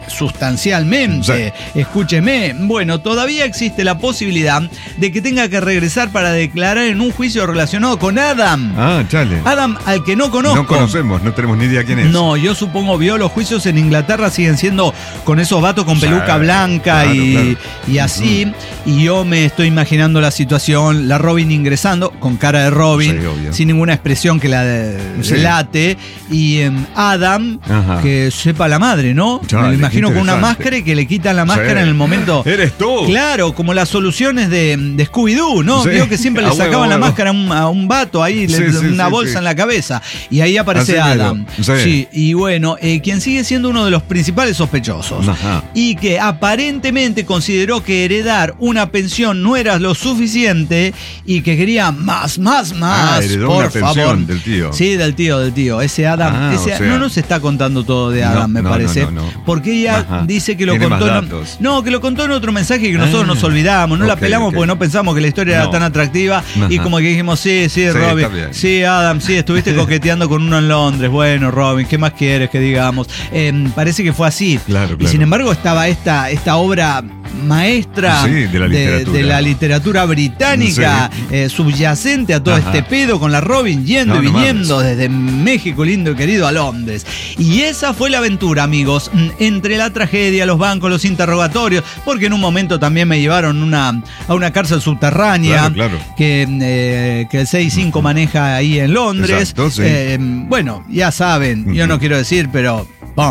sustancialmente. Sí. Escúcheme. Bueno, todavía existe la posibilidad de que tenga que regresar para declarar en un juicio relacionado con Adam. Ah, chale. Adam, al que no conozco. No conocemos, no tenemos ni idea quién es. No, yo supongo vio los juicios en Inglaterra, siguen siendo con esos vatos con peluca blanca, claro, y así. Y yo me estoy imaginando la situación, la Robin ingresando con cara de Robin, sí, sin ninguna expresión que la delate, y Adam, que sepa la madre, ¿no? Chale, me lo imagino con una máscara y que le quitan la máscara en el momento. ¡Eres tú! Claro, como las soluciones de Scooby-Doo, ¿no? Vio que siempre le sacaban la máscara a un vato ahí, una bolsa en la cabeza, y ahí aparece Adam. Sí, y bueno, quien sigue siendo uno de los principales sospechosos. Ajá. Y que aparentemente consideró que heredar una pensión no era lo suficiente y que quería más. Heredó por una favor. Pensión del tío. Sí, del tío. Ese Adam, no nos está contando todo de Adam, me parece. No. Porque ella dice que lo contó. Que lo contó en otro mensaje y que nosotros nos olvidamos, no la pelamos porque no pensamos que la historia era tan atractiva. Y como que dijimos, sí, Robin. Sí, Adam, sí, estuviste coqueteando con uno en Londres. Bueno, Robin, ¿qué más quieres que digamos? Parece que fue así. Claro. Y sin embargo estaba esta obra maestra de la literatura británica, subyacente a todo este pedo, con la Robin yendo y viniendo desde México lindo y querido a Londres. Y esa fue la aventura, amigos, entre la tragedia, los bancos, los interrogatorios, porque en un momento también me llevaron a una cárcel subterránea que el 6-5 maneja ahí en Londres. Exacto, sí. Bueno, ya saben, yo no quiero decir, pero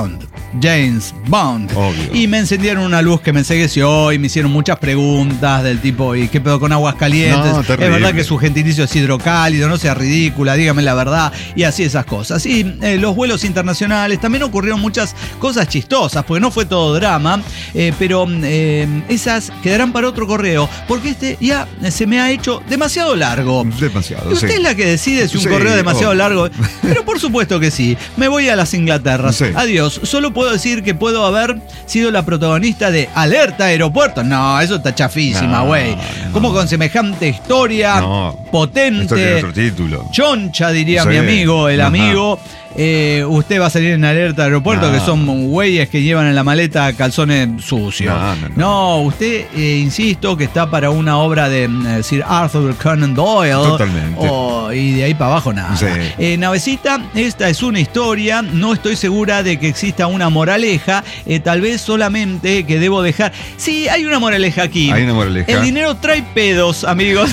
James Bond. Obvio. Y me encendieron una luz que me encegueció y me hicieron muchas preguntas del tipo, ¿y qué pedo con aguas calientes? Es verdad que su gentilicio es hidrocálido, no sea ridícula, dígame la verdad, y así esas cosas. Y los vuelos internacionales, también ocurrieron muchas cosas chistosas, porque no fue todo drama, pero esas quedarán para otro correo, porque este ya se me ha hecho demasiado largo. Demasiado, Usted es la que decide si un correo es demasiado largo, pero por supuesto que sí. Me voy a las Inglaterras. Sí. Adiós. Solo puedo decir que puedo haber sido la protagonista de Alerta Aeropuerto. No, eso está chafísima, güey. Como con semejante historia potente. Esto tiene otro título. Choncha, diría mi amigo, el amigo. Usted va a salir en Alerta Aeropuerto, que son güeyes que llevan en la maleta calzones sucios. No, usted, insisto, que está para una obra de Sir Arthur Conan Doyle. Totalmente. Y de ahí para abajo nada. Sí. Navecita, esta es una historia. No estoy segura de que exista una moraleja. Tal vez solamente que debo dejar. Sí, hay una moraleja aquí. Hay una moraleja. El dinero trae pedos, amigos.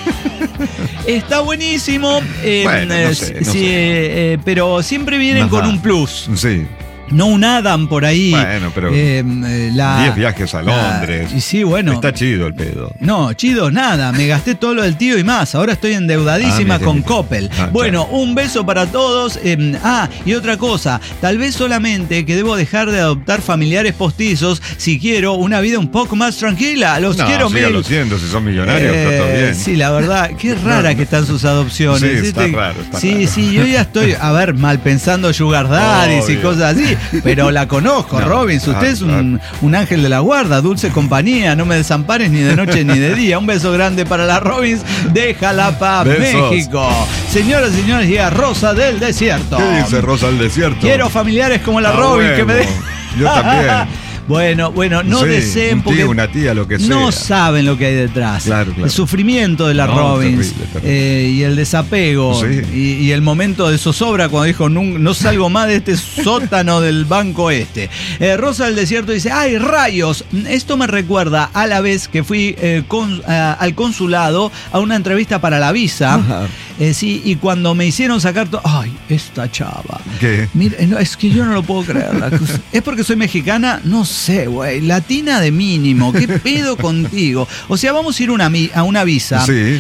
Está buenísimo. Bueno, no sé. Pero siempre vienen con un plus. Sí. No un Adam por ahí. Bueno, pero 10 viajes a Londres. Y sí, bueno. Está chido el pedo. No, chido, nada. Me gasté todo lo del tío y más. Ahora estoy endeudadísima con Coppel. Bueno, un beso para todos. Y otra cosa. Tal vez solamente que debo dejar de adoptar familiares postizos si quiero una vida un poco más tranquila. Los quiero mil. Sígalo siendo, si son millonarios, está todo bien. Sí, la verdad. Qué rara que están sus adopciones. Sí, está raro. Sí, yo ya estoy, mal pensando sugar daddies y cosas así. Pero la conozco, Robin. Usted es un ángel de la guarda, dulce compañía. No me desampares ni de noche ni de día. Un beso grande para la Robins de Jalapa, México. Señoras y señores, llega Rosa del Desierto. ¿Qué dice Rosa del Desierto? Quiero familiares como la Robin que me Yo también. Bueno, no deseen porque una tía, lo que sea. No saben lo que hay detrás. Claro. El sufrimiento de las Robins, terrible. Y el desapego y el momento de zozobra cuando dijo no salgo más de este sótano del banco este. Rosa del Desierto dice, ¡ay, rayos! Esto me recuerda a la vez que fui al consulado a una entrevista para la visa. Y cuando me hicieron sacar ¡ay, esta chava! ¿Qué? Mira, es que yo no lo puedo creer. ¿Es porque soy mexicana? No sé, güey. Latina de mínimo. ¿Qué pedo contigo? O sea, vamos a ir a una visa. Sí.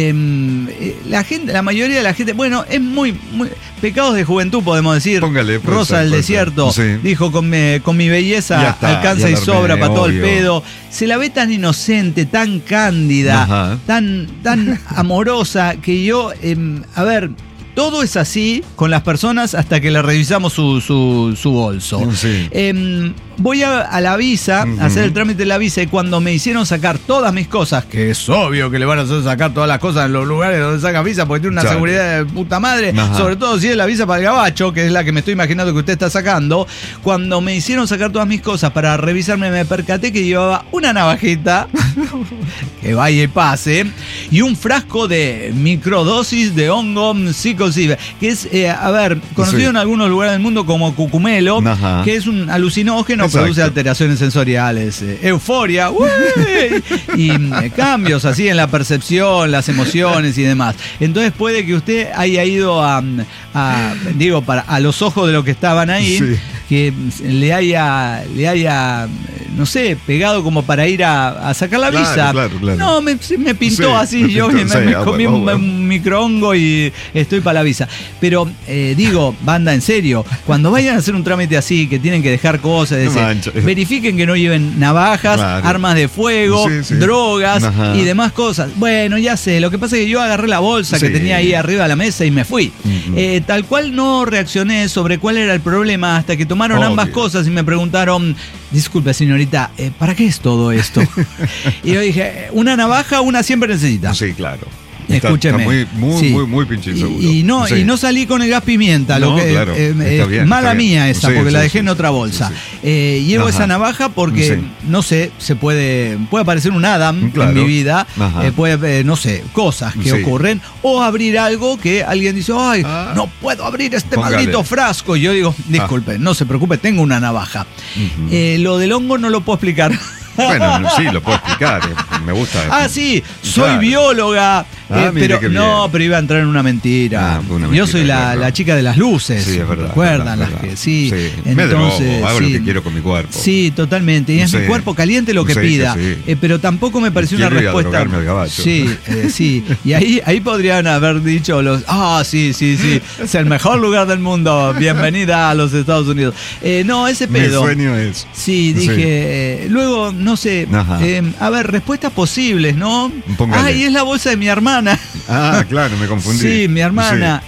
La mayoría de la gente, bueno, es muy pecados de juventud, podemos decir. Póngale, Rosa del Desierto dijo, con mi belleza alcanza y sobra para todo el pedo. Se la ve tan inocente, tan cándida, tan amorosa, que yo, todo es así con las personas hasta que le revisamos su bolso. voy a la visa, a hacer el trámite de la visa, y cuando me hicieron sacar todas mis cosas, que es obvio que le van a hacer sacar todas las cosas en los lugares donde sacan visa, porque tiene una seguridad de puta madre, sobre todo si es la visa para el gabacho, que es la que me estoy imaginando que usted está sacando. Cuando me hicieron sacar todas mis cosas para revisarme, me percaté que llevaba una navajita, que vaya y pase, y un frasco de microdosis de hongo psilocibina, que es, conocido en algunos lugares del mundo como cucumelo, que es un alucinógeno, produce alteraciones sensoriales, euforia, y cambios así en la percepción, las emociones y demás. Entonces puede que usted haya ido a los ojos de los que estaban ahí, que le haya, no sé, pegado como para ir a sacar la visa. Claro. No, me pintó así, yo me comí un microhongo y estoy para la visa. Pero banda, en serio, cuando vayan a hacer un trámite así, que tienen que dejar cosas, verifiquen que no lleven navajas, armas de fuego, drogas y demás cosas. Bueno, ya sé, lo que pasa es que yo agarré la bolsa que tenía ahí arriba de la mesa y me fui. Tal cual no reaccioné sobre cuál era el problema hasta que tomaron ambas cosas y me preguntaron: disculpe, señorita, ¿para qué es todo esto? Y yo dije, una navaja una siempre necesita. Sí, claro. Escúcheme. Está muy pinche inseguro. Y no salí con el gas pimienta, mala mía esa, porque la dejé en otra bolsa. Llevo esa navaja porque, no sé, puede aparecer un Adam en mi vida, puede, no sé, cosas que ocurren, o abrir algo que alguien dice: ay, no puedo abrir este maldito frasco. Y yo digo: disculpe, no se preocupe, tengo una navaja. Lo del hongo no lo puedo explicar. Bueno, sí, lo puedo explicar. Me gusta. Soy bióloga. Pero iba a entrar en una mentira. Yo soy la chica de las luces. Sí, es verdad. ¿Recuerdan? Entonces, me drogo, hago lo que quiero con mi cuerpo. Sí, totalmente. Y es mi cuerpo caliente lo que pida. Pero tampoco me pareció una respuesta. Al gabacho. Sí. Y ahí podrían haber dicho sí. Es el mejor lugar del mundo. Bienvenida a los Estados Unidos. No, ese pedo. Mi sueño es. Sí, dije. Luego, no sé. Respuestas posibles, ¿no? Y es la bolsa de mi hermana. Claro, me confundí. Sí, mi hermana,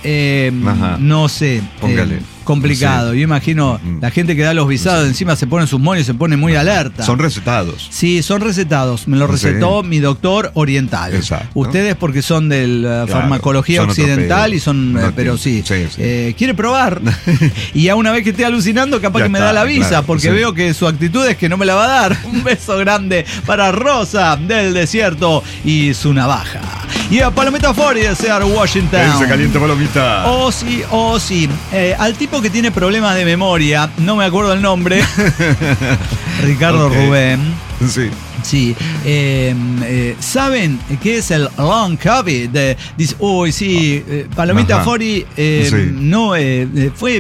no sé. Póngale. Complicado. Yo imagino la gente que da los visados encima se pone sus moños y se pone muy alerta. Son recetados. Sí, son recetados. Me lo recetó mi doctor oriental. Exacto. Ustedes porque son de la farmacología occidental y son, pero sí. ¿Quiere probar? Y ya una vez que esté alucinando, capaz que me da la visa, porque veo que su actitud es que no me la va a dar. Un beso grande para Rosa del Desierto y su navaja. Y a Palomita Fori de Seattle, Washington. Ese caliente Palomita. Sí. Al tipo que tiene problemas de memoria, no me acuerdo el nombre. Ricardo Rubén. Sí. ¿Saben qué es el long COVID? Dice, Palomita Fori, fue...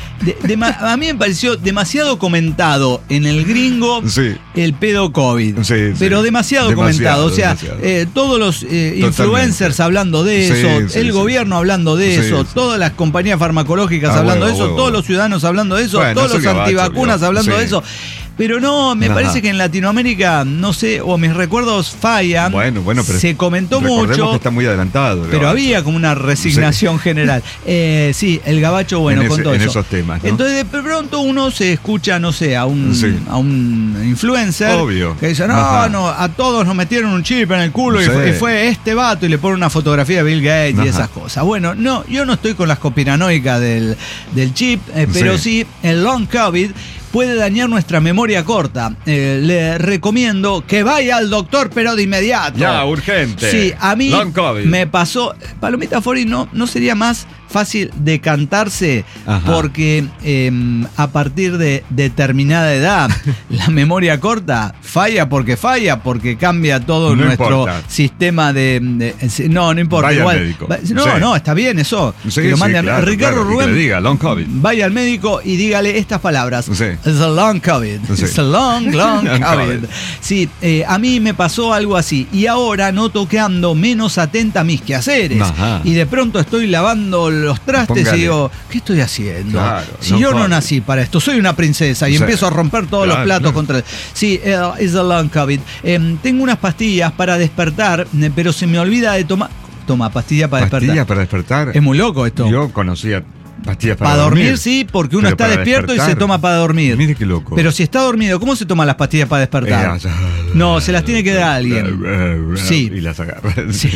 a mí me pareció demasiado comentado en el gringo el pedo COVID. Pero demasiado comentado. O sea, todos los influencers hablando de eso, el gobierno hablando de eso, todas las compañías farmacológicas hablando de eso, todos los ciudadanos hablando de eso, todos los antivacunas hablando de eso. Pero no, me parece que en Latinoamérica, no sé, o mis recuerdos fallan. Bueno, pero se comentó mucho. Que está muy adelantado. Pero había como una resignación general. El gabacho, con todo eso. En esos temas, ¿no? Entonces, de pronto uno se escucha, no sé, a un influencer. Obvio. Que dice, a todos nos metieron un chip en el culo y fue este vato y le pone una fotografía de Bill Gates y esas cosas. Bueno, no, yo no estoy con las conspiranoicas del chip, pero sí, el long COVID puede dañar nuestra memoria corta. Le recomiendo que vaya al doctor, pero de inmediato. Ya, urgente. Sí, a mí me pasó. Palomita Fori no sería más fácil decantarse porque a partir de determinada edad la memoria corta falla porque cambia todo nuestro sistema no importa. Vaya igual. Al médico. No, está bien eso. Que lo manden a Ricardo Rubén. Que le diga long COVID. Vaya al médico y dígale estas palabras. It's a long COVID. It's a long COVID. Sí, a mí me pasó algo así y ahora noto que ando menos atenta a mis quehaceres y de pronto estoy lavando los trastes y digo, ¿qué estoy haciendo? Claro, si yo no nací para esto, soy una princesa y empiezo a romper todos los platos contra... Sí, it's a long COVID. Tengo unas pastillas para despertar, pero se me olvida de tomar... Toma, pastilla para despertar. ¿Pastilla para despertar? Es muy loco esto. Yo conocía Pastillas para dormir, sí, porque uno está despierto y se toma para dormir. Mire qué loco. Pero si está dormido, ¿cómo se toman las pastillas para despertar? No, se las tiene que dar a alguien. Sí. Y las agarra. Sí.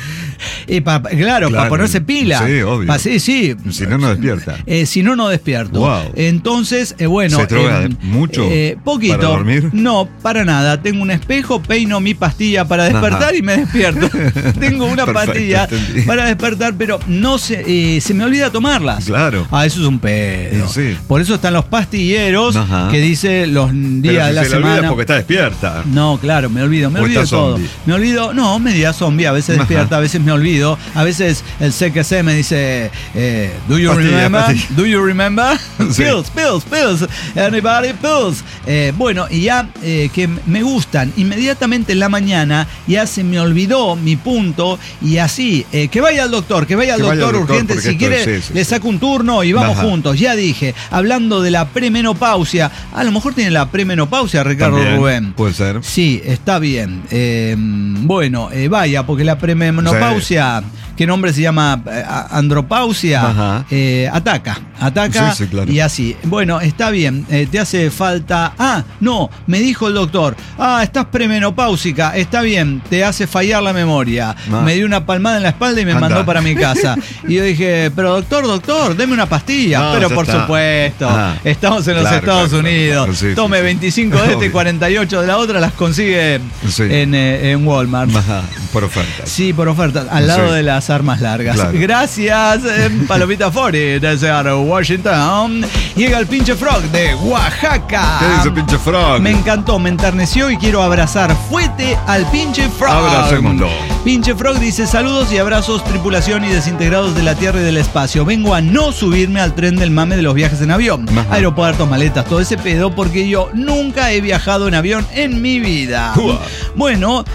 Claro, para ponerse pila. Sí, obvio. Sí. Si no, no despierta. Si no, no despierto. Wow. Entonces, bueno. ¿Se droga mucho? Poquito. ¿Para dormir? No, para nada. Tengo un espejo, peino mi pastilla para despertar y me despierto. Tengo una pastilla para despertar, pero no se me olvida tomarlas. Claro. Eso es un pedo. Sí. Por eso están los pastilleros que dice los días de la semana. Olvida porque está despierta. No, claro, me olvido de todo. Me olvido, no, media zombie, a veces despierta, a veces me olvido. A veces el CQC me dice, do you remember? Sí. Pills. Anybody pills. Bueno, y ya que me gustan inmediatamente en la mañana, ya se me olvidó mi punto y así, que vaya al doctor urgente, si quiere le saco un turno y vamos juntos. Ya dije, hablando de la premenopausia, a lo mejor tiene la premenopausia Ricardo También, Rubén. puede ser. Sí, está bien. Bueno, vaya, porque la premenopausia, ¿qué nombre se llama? Andropausia. Ataca, sí, claro. Y así. Bueno, está bien, te hace falta... no, me dijo el doctor, estás premenopáusica, está bien, te hace fallar la memoria. Me dio una palmada en la espalda y me mandó para mi casa. Y yo dije, pero doctor, deme una pastilla. Pero por supuesto, estamos en los Estados Unidos. Sí, tome 25 de este y 48 de la otra, las consigue en Walmart. Por oferta. Sí, por oferta, al lado de las armas largas. Claro. Gracias, Palomita Fori, desde Washington. Llega el Pinche Frog de Oaxaca. ¿Qué dice Pinche Frog? Me encantó, me enterneció y quiero abrazar fuerte al Pinche Frog. Abracémoslo. Pinche Frog dice, saludos y abrazos, tripulación y desintegrados de la Tierra y del espacio. Vengo a no subirme al tren del mame de los viajes en avión. Aeropuertos, maletas, todo ese pedo, porque yo nunca he viajado en avión en mi vida. Bueno,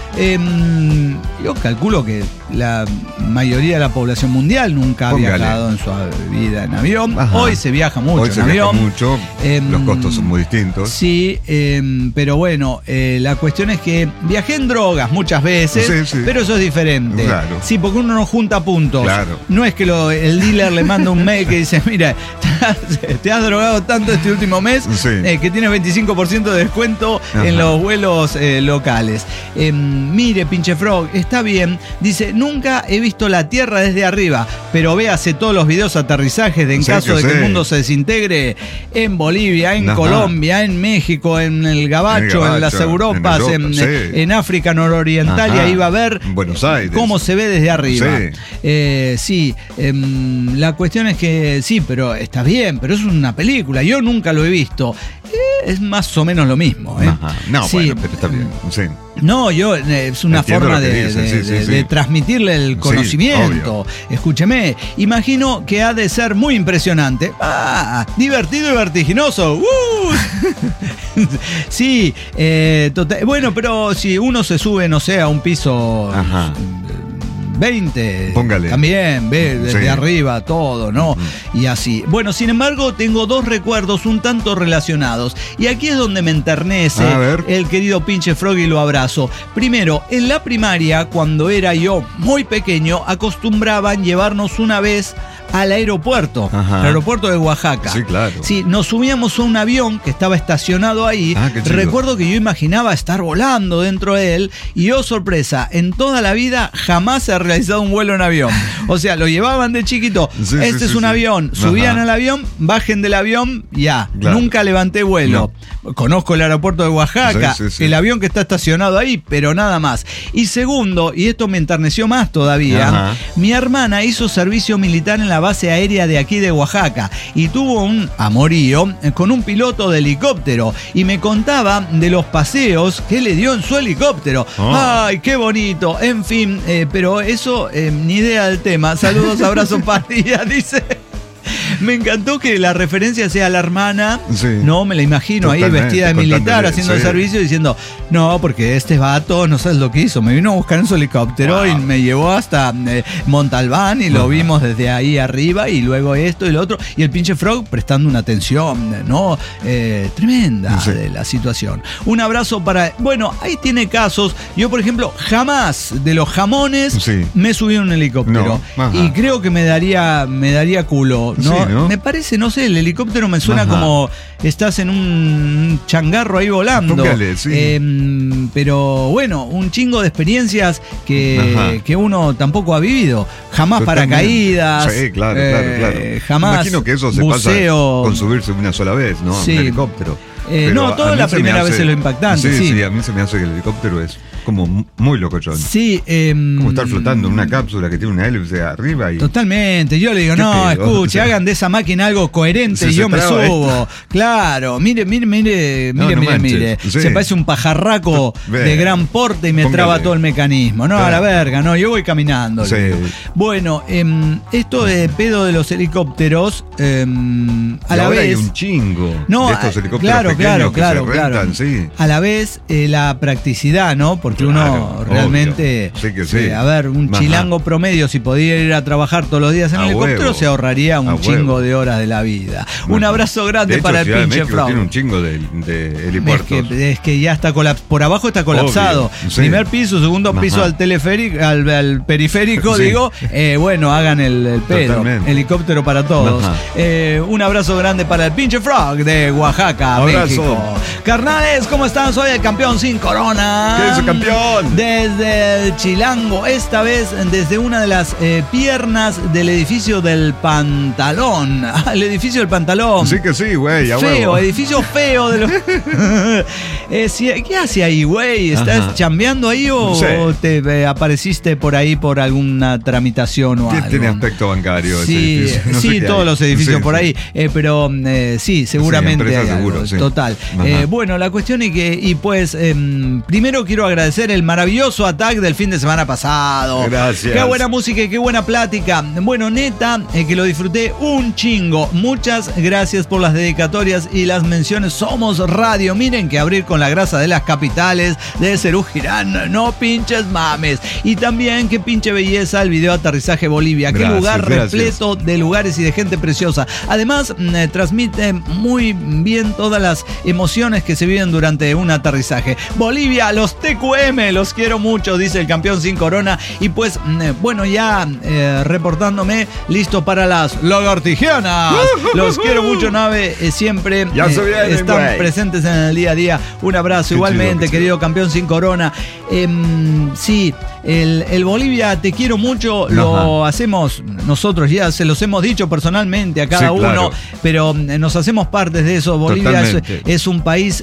yo calculo que la mayoría de la población mundial nunca ha viajado en su vida en avión. Hoy se viaja mucho en avión. Los costos son muy distintos. Sí, pero bueno, la cuestión es que viajé en drogas muchas veces, pero eso es diferente. Claro. Sí, porque uno no junta puntos. Claro. No es que el dealer le manda un mail que dice, mira, te has drogado tanto este último mes que tienes 25% de descuento en los vuelos locales. Mire, Pinche Frog, está bien. Dice, nunca he visto la Tierra desde arriba, pero véase todos los videos aterrizajes de en caso de que el mundo se desintegre en Bolivia, en Colombia, en México, en el Gabacho, en las Europas, en África nororiental, y ahí va a ver Buenos Aires. Cómo se ve desde arriba. La cuestión es que sí, pero está bien, pero es una película, yo nunca lo he visto. Es más o menos lo mismo. No, bueno, pero está bien. No, es una forma de transmitirle el conocimiento. Escúcheme, imagino que ha de ser muy impresionante. Divertido y vertiginoso. Sí, bueno, pero si uno se sube, no sé, a un piso 20, póngale. También ve desde arriba todo, ¿no? Y así. Bueno, sin embargo, tengo dos recuerdos un tanto relacionados. Y aquí es donde me enternece el querido Pinche Frog y lo abrazo. Primero, en la primaria, cuando era yo muy pequeño, acostumbraban llevarnos una vez al aeropuerto, el aeropuerto de Oaxaca. Sí, claro. Sí, nos subíamos a un avión que estaba estacionado ahí. Recuerdo que yo imaginaba estar volando dentro de él y sorpresa, en toda la vida jamás he realizado un vuelo en avión. O sea, lo llevaban de chiquito. Este es un avión. Subían al avión, bajen del avión, ya. Claro. Nunca levanté vuelo. Conozco el aeropuerto de Oaxaca, el avión que está estacionado ahí, pero nada más. Y segundo, y esto me enterneció más todavía, mi hermana hizo servicio militar en la base aérea de aquí de Oaxaca y tuvo un amorío con un piloto de helicóptero y me contaba de los paseos que le dio en su helicóptero. ¡Ay, qué bonito! En fin, pero eso, ni idea del tema. Saludos, abrazos, pastillas, dice. Me encantó que la referencia sea a la hermana. No, me la imagino ahí vestida de militar haciendo el servicio diciendo, no, porque este vato, no sabes lo que hizo, me vino a buscar en su helicóptero y me llevó hasta Montalbán y lo vimos desde ahí arriba y luego esto y lo otro. Y el Pinche Frog prestando una atención, ¿no? Tremenda de la situación. Un abrazo para... Bueno, ahí tiene casos. Yo, por ejemplo, jamás de los jamones me subí a un helicóptero. Y creo que me daría culo, ¿no? ¿no? Me parece, no sé, el helicóptero me suena como estás en un changarro ahí volando. Póngale, sí. Pero bueno, un chingo de experiencias que uno tampoco ha vivido. Jamás paracaídas. Sí, claro. Jamás. Imagino que eso se buceo. pasa con subirse una sola vez, ¿no? Sí. Un helicóptero. No, toda la primera vez es lo impactante. Sí, a mí se me hace que el helicóptero es como muy locochón. Sí. Como estar flotando en una cápsula que tiene una hélice arriba. Totalmente. Yo le digo, no, escuche, hagan de esa máquina algo coherente y yo me subo. Claro, mire. Sí. Se parece un pajarraco de gran porte y me traba todo el mecanismo. No, a la verga, no, yo voy caminando. Sí. Bueno, esto de pedo de los helicópteros, a la vez. Hay un chingo de estos helicópteros claro, que se rentan, sí. A la vez, la practicidad, ¿no? Porque uno realmente, a ver, un chilango promedio, si pudiera ir a trabajar todos los días en helicóptero, se ahorraría un chingo de horas de la vida. Un abrazo grande para el pinche Frog. Tiene un chingo de helipuertos. Es que ya está por abajo está colapsado. Primer piso, segundo piso al teleférico, al periférico, digo. Bueno, hagan el pedo. Totalmente. Helicóptero para todos. Un abrazo grande para el pinche Frog de Oaxaca, México. Carnales, ¿cómo están? Soy el campeón sin corona. ¿Qué es el campeón? Desde el Chilango, esta vez desde una de las piernas del edificio del Pantalón. El edificio del Pantalón. Sí que sí, güey. Feo, edificio feo de los... ¿Qué hace ahí, güey? ¿Estás chambeando ahí o te apareciste por ahí por alguna tramitación o algo? Tiene aspecto bancario sí, ese edificio. No sé todos los edificios por ahí, pero sí, seguramente hay algo. Seguro, total. Bueno, la cuestión es que, primero quiero agradecer el maravilloso Attack del fin de semana pasado. Gracias. Qué buena música y qué buena plática. Bueno, neta, que lo disfruté un chingo. Muchas gracias por las dedicatorias y las menciones. Somos radio. Miren que abrir con la grasa de las capitales de Serú Girán. No pinches mames. Y también qué pinche belleza el video Aterrizaje Bolivia. Qué lugar repleto de lugares y de gente preciosa. Además, transmite muy bien todas las emociones que se viven durante un aterrizaje. Bolivia, los TQM, los quiero mucho, dice el campeón sin corona. Y pues, bueno, ya reportándome, listo para las lagartijanas. Los quiero mucho, nave, siempre están presentes en el día a día. Un abrazo. Igualmente, querido campeón sin corona. Sí, el Bolivia, te quiero mucho, lo hacemos nosotros, ya se los hemos dicho personalmente a cada uno, pero nos hacemos partes de eso. Bolivia es un país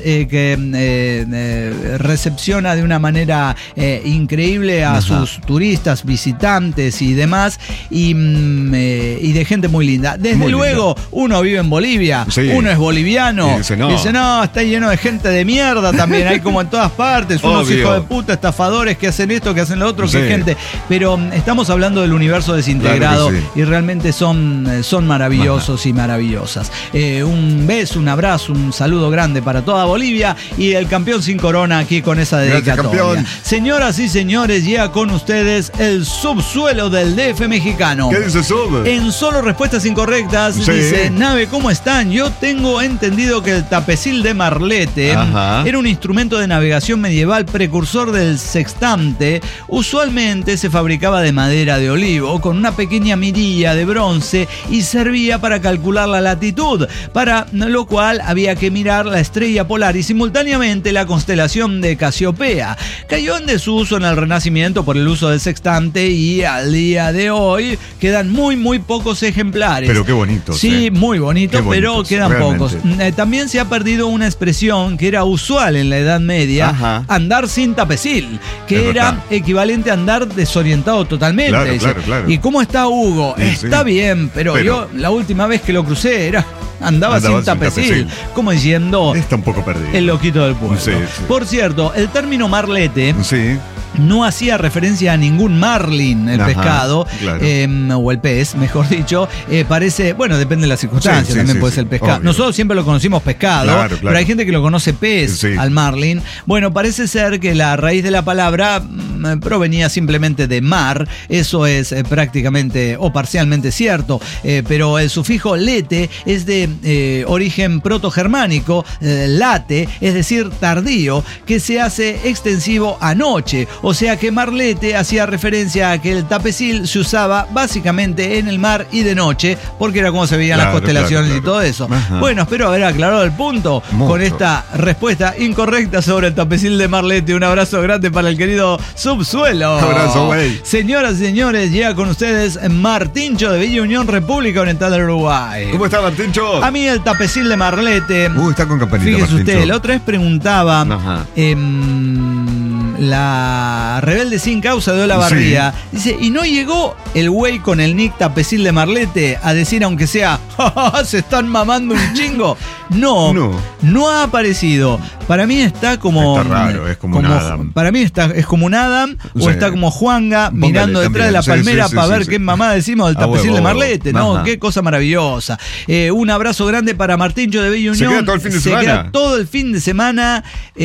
que recepciona de una manera increíble a sus turistas, visitantes y demás, y de gente muy linda. Desde muy luego, linda. Uno vive en Bolivia, uno es boliviano, y dice, no, está lleno de gente de mierda también, hay como en todas partes, unos hijos de puta, estafadores que hacen esto, que hacen lo otro, que gente, pero estamos hablando del universo desintegrado, y realmente son maravillosos y maravillosas. Un beso, un abrazo, un saludo grande para toda Bolivia y el campeón sin corona aquí con esa dedicatoria. Señoras y señores, llega con ustedes el subsuelo del DF mexicano. ¿Qué dice Sub? En solo respuestas incorrectas, dice, nave, ¿cómo están? Yo tengo entendido que el tapecil de Marlete era un instrumento de navegación medieval precursor del sextante. Usualmente se fabricaba de madera de olivo con una pequeña mirilla de bronce y servía para calcular la latitud, para lo cual había que mirar la estrella polar y simultáneamente la constelación de Casiopea. Cayó en desuso en el Renacimiento por el uso del sextante y al día de hoy quedan muy pocos ejemplares. Pero qué bonitos. Sí, muy bonitos, pero quedan pocos. También se ha perdido una expresión que era usual en la Edad Media, andar sin tapecil, que era equivalente a andar desorientado totalmente. Claro. ¿Y cómo está Hugo? Está bien, pero yo la última vez que lo crucé andaba sin tapecil, como diciendo, está un poco perdido, el loquito del pueblo. Por cierto, el término marlete no hacía referencia a ningún marlin, el pescado, o el pez, mejor dicho. Parece, bueno, depende de las circunstancias, también puede ser pescado. Obvio. Nosotros siempre lo conocimos pescado, pero hay gente que lo conoce pez al marlin. Bueno, parece ser que la raíz de la palabra provenía simplemente de mar. Eso es prácticamente o parcialmente cierto, pero el sufijo lete es de origen protogermánico, late, es decir, tardío, que se hace extensivo a noche. O sea que marlete hacía referencia a que el tapecil se usaba básicamente en el mar y de noche, porque era como se veían las constelaciones y todo eso. Ajá. Bueno, espero haber aclarado el punto con esta respuesta incorrecta sobre el tapecil de marlete. Un abrazo grande para el querido Subsuelo. Un abrazo, güey. Señoras y señores, llega con ustedes Martincho de Villa Unión, República Oriental del Uruguay. ¿Cómo está, Martincho? A mí el tapecil de marlete. Está con campanita. Fíjese Martincho. usted, la otra vez preguntaba. La rebelde sin causa de Olavarría, sí, dice, ¿y no llegó el güey con el nick tapecil de marlete a decir, aunque sea, se están mamando un chingo? No ha aparecido. Para mí está como... Está raro, es como un Adam. Para mí es como un Adam, sí, o está como Juanga mirando detrás de la palmera para ver qué mamá decimos del tapecil de marlete, ¿no? Qué cosa maravillosa. Un abrazo grande para Martincho de Villa Unión. ¿Se queda todo el fin de semana? Se queda todo el fin de semana.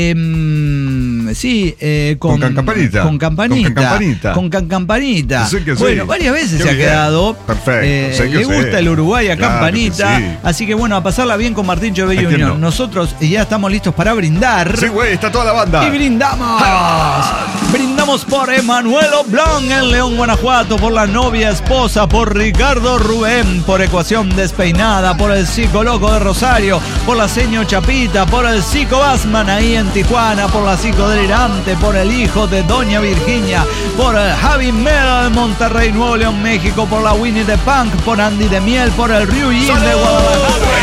Con campanita. Con campanita. Bueno, varias veces se ha quedado. Perfecto. Le gusta el Uruguay a campanita. Sí. Así que bueno, a pasarla bien con Martincho de Bella Unión. Nosotros ya estamos listos para brindar. Sí, güey, está toda la banda. Y brindamos. Brindamos por Emanuel Oblong en León, Guanajuato, por la novia esposa, por Ricardo Rubén, por Ecuación Despeinada, por el Psico Loco de Rosario, por la Seño Chapita, por el Psico Basman ahí en Tijuana, por la Psico Delirante, por el hijo de Doña Virginia, por el Javi Mera de Monterrey, Nuevo León, México, por la Winnie de Punk, por Andy de Miel, por el Ryujin de Guadalajara.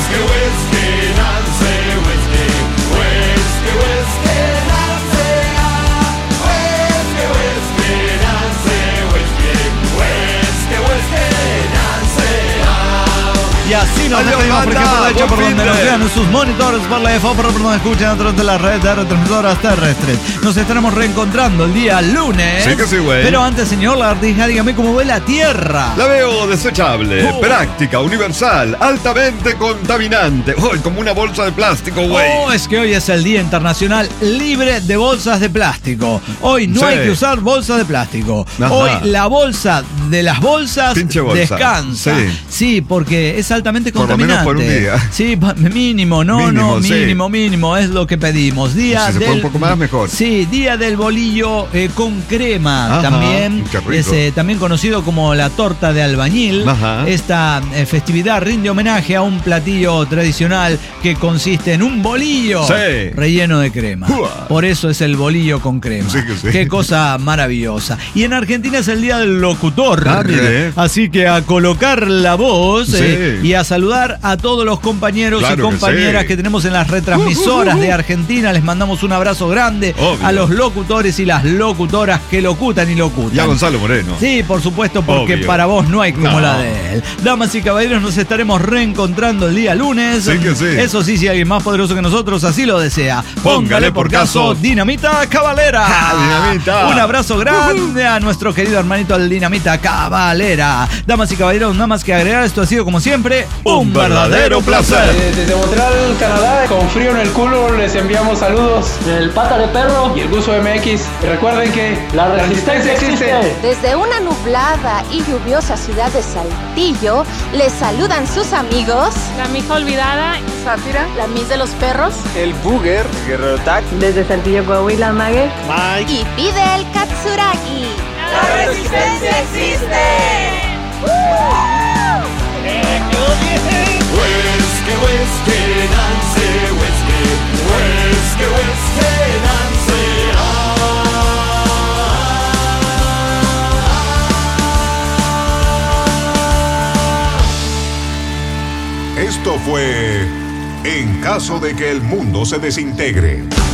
Y así nos despedimos porque por la hecha por donde nos vean en sus monitores, por la EFO, por donde escuchan a través de las redes de retransmisoras terrestres. Nos estaremos reencontrando el día lunes. Sí que sí, güey. Pero antes, señor Lagartija, dígame cómo ve la Tierra. La veo desechable, práctica, universal, altamente contaminante. Como una bolsa de plástico, güey. Es que hoy es el Día Internacional Libre de Bolsas de Plástico. Hoy no hay que usar bolsas de plástico. Ajá. Hoy la bolsa de las bolsas descansa. Sí, porque es altamente contaminante. Por lo menos por un día. Sí, mínimo, mínimo, es lo que pedimos. Día si se puede un poco más, mejor. Sí, día del bolillo con crema. Ajá, también es también conocido como la torta de albañil. Ajá. Esta festividad rinde homenaje a un platillo tradicional que consiste en un bolillo relleno de crema. Por eso es el bolillo con crema. Qué cosa maravillosa. Y en Argentina es el día del locutor. Así que a colocar la voz y a saludar a todos los compañeros y compañeras que tenemos en las retransmisoras de Argentina. Les mandamos un abrazo grande a los locutores y las locutoras que locutan y locutan. Y a Gonzalo Moreno. Sí, por supuesto, porque para vos no hay como la de él. Damas y caballeros, nos estaremos reencontrando el día lunes. Eso sí, si alguien más poderoso que nosotros así lo desea. Póngale por caso Dinamita Cabalera. Dinamita. Un abrazo grande a nuestro querido hermanito el Dinamita Cabalera. Damas y caballeros, nada más que agregar, esto ha sido como siempre un verdadero placer. Desde Montreal, Canadá, con frío en el culo, les enviamos saludos del Pata de Perro y el Gusto MX. Y recuerden que la resistencia existe. Desde una nublada y lluviosa ciudad de Saltillo, les saludan sus amigos La Mija Olvidada, Sátira, la Miss de los Perros, el Booger, Guerrero Tac, desde Saltillo, Coahuila, Mague, Mike y Fidel Katsuragi. ¡La resistencia existe! Esto fue En caso de que el mundo se desintegre.